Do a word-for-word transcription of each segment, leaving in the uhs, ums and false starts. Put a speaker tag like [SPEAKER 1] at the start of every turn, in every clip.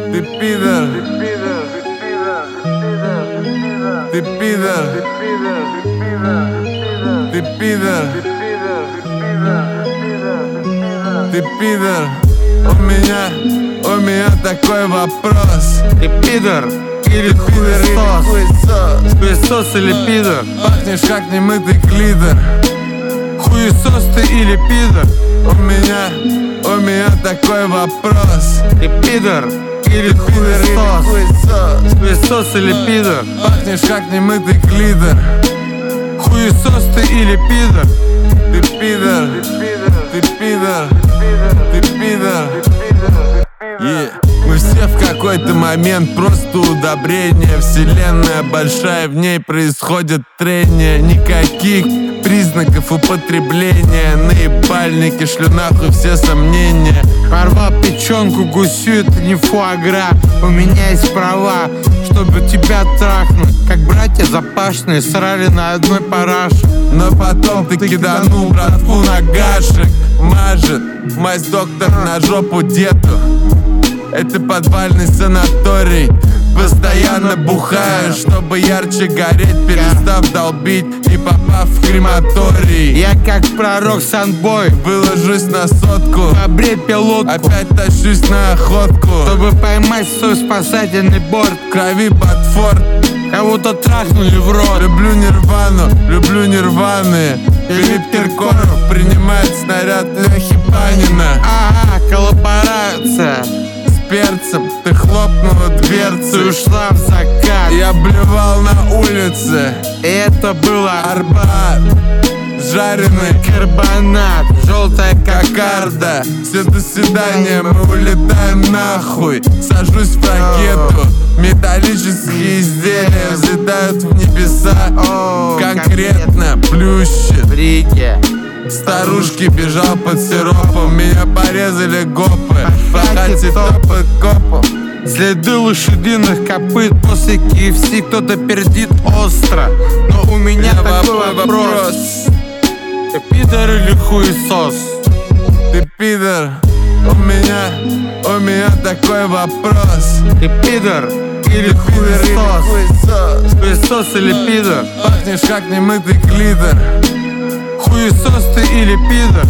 [SPEAKER 1] Ты пидор, ты пидор, ты пидор, ты пидор. У меня, у меня такой вопрос.
[SPEAKER 2] Ты пидор или хуесос? Хуесос или пидор?
[SPEAKER 1] Пахнешь как немытый клитор.
[SPEAKER 2] Хуесос ты или пидор?
[SPEAKER 1] У меня, у меня такой вопрос.
[SPEAKER 2] Ты пидор или хуесос? Хуесос или пидор?
[SPEAKER 1] Пахнешь как немытый клитор.
[SPEAKER 2] Хуесос ты или пидор?
[SPEAKER 1] Ты пидор, ты пидор, ты пидор. Yeah. Мы все в какой-то момент просто удобрение. Вселенная большая, в ней происходит трение. Никаких признаков употребления. Наебальники, шлю нахуй все сомнения.
[SPEAKER 2] Порвал печенку гусю, это не фуагра. У меня есть права, чтобы тебя трахнуть. Как братья запашные срали на одной параше.
[SPEAKER 1] Но потом ты киданул братву на гашек. Мажет мазь доктор на жопу деду. Это подвальный санаторий. Постоянно бухаю, чтобы ярче гореть, перестав долбить и попав в крематорий.
[SPEAKER 2] Я как пророк Санбой,
[SPEAKER 1] выложусь на сотку,
[SPEAKER 2] побрей пилотку,
[SPEAKER 1] опять тащусь на охотку,
[SPEAKER 2] чтобы поймать свой спасательный борт.
[SPEAKER 1] В крови Батфорд,
[SPEAKER 2] кого-то трахнули в рот.
[SPEAKER 1] Люблю Нирвану, люблю Нирваны. Филипп Киркоров принимает снаряд Лехи Панина.
[SPEAKER 2] Ага, коллаборация
[SPEAKER 1] перцем, ты хлопнула дверцу
[SPEAKER 2] и ушла в закат.
[SPEAKER 1] Я блевал на улице,
[SPEAKER 2] и это было
[SPEAKER 1] Арбат, жареный
[SPEAKER 2] карбонат, желтая
[SPEAKER 1] кокарда. Все, до свидания, мы улетаем нахуй. Сажусь в ракету, металлические изделия взлетают в небеса.
[SPEAKER 2] О,
[SPEAKER 1] конкретно плющит
[SPEAKER 2] в Риге.
[SPEAKER 1] Старушки бежал под сиропом, меня порезали гопы. Пахати топы копов.
[SPEAKER 2] Следы лошадиных копыт после ки эф си кто-то пердит остро. Но у меня
[SPEAKER 1] Я
[SPEAKER 2] такой вопрос.
[SPEAKER 1] вопрос.
[SPEAKER 2] Ты пидор или хуесос?
[SPEAKER 1] Ты пидор. У меня, у меня такой вопрос.
[SPEAKER 2] Ты пидор или хуесос? Хуесос или пидор?
[SPEAKER 1] Пахнешь как немытый клитор.
[SPEAKER 2] Хуесос ты или пидор?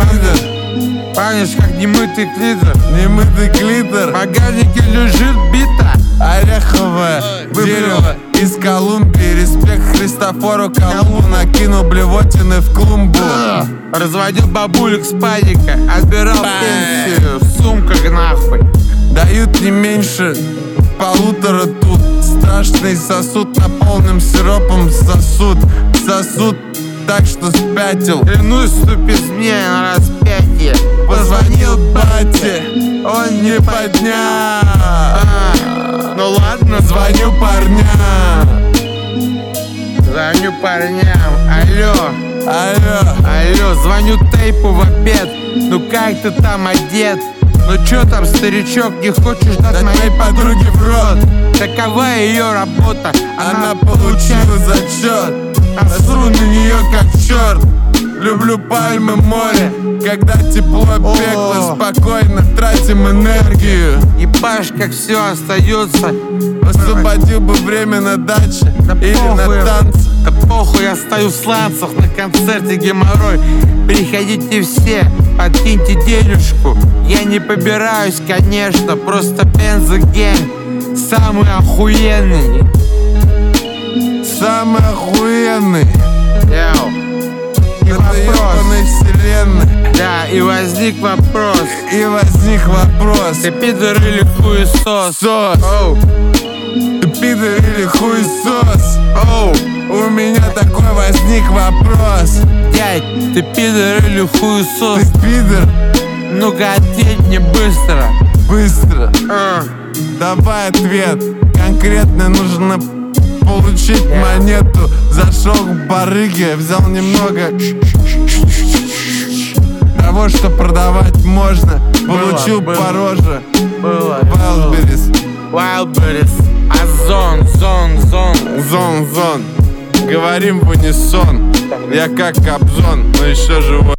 [SPEAKER 1] Пидор.
[SPEAKER 2] Пахнешь как немытый клитор.
[SPEAKER 1] Немытый клитор.
[SPEAKER 2] В багажнике лежит бита
[SPEAKER 1] ореховое дерево из Колумбии. Респект Христофору Колумбу. Накинул блевотины в клумбу.
[SPEAKER 2] Разводил бабулек с паникой. Отбирал пенсию в сумках нахуй.
[SPEAKER 1] Дают не меньше полутора тут. Страшный сосуд, наполненным сиропом сосуд. Сосуд так что спятил.
[SPEAKER 2] Клянусь, ступись мне на распятие.
[SPEAKER 1] Позвонил бате, он не поднял.
[SPEAKER 2] а, Ну ладно,
[SPEAKER 1] звоню парням.
[SPEAKER 2] Звоню парням. Алло,
[SPEAKER 1] алло,
[SPEAKER 2] алло, звоню Тейпу в обед. Ну как ты там одет? Ну чё там, старичок, не хочешь дать,
[SPEAKER 1] дать
[SPEAKER 2] моей подруге в рот? Такова ее работа,
[SPEAKER 1] она, она получила зачет. Насру на нее как черт. Люблю пальмы, море, когда тепло, пекло, спокойно тратим энергию.
[SPEAKER 2] Ебашь, как все остается.
[SPEAKER 1] Освободил бы время на даче, да или похуй, на танцы.
[SPEAKER 2] Да похуй, я стою в сланцах на концерте геморрой. Приходите все, подкиньте денежку. Я не побираюсь, конечно, просто бензогень самый охуенный.
[SPEAKER 1] Самый охуенный.
[SPEAKER 2] Яу. И
[SPEAKER 1] это ебаной вселенной.
[SPEAKER 2] Да, и возник вопрос.
[SPEAKER 1] И возник вопрос.
[SPEAKER 2] Ты пидор или хуесос?
[SPEAKER 1] Сос.
[SPEAKER 2] Оу.
[SPEAKER 1] Ты пидор или хуесос?
[SPEAKER 2] Оу.
[SPEAKER 1] У меня такой возник вопрос.
[SPEAKER 2] Дядь, ты пидор или хуесос?
[SPEAKER 1] Ты пидор?
[SPEAKER 2] Ну-ка ответь мне быстро.
[SPEAKER 1] Быстро.
[SPEAKER 2] А.
[SPEAKER 1] Давай ответ. Конкретно нужно получить yeah. монету. Зашел к барыге, взял немного того, что продавать можно. Получил было, по роже. Wildberries.
[SPEAKER 2] Wildberries. Озон, зон, зон.
[SPEAKER 1] Зон, зон. Говорим в унисон. Я как Кобзон, но еще живой.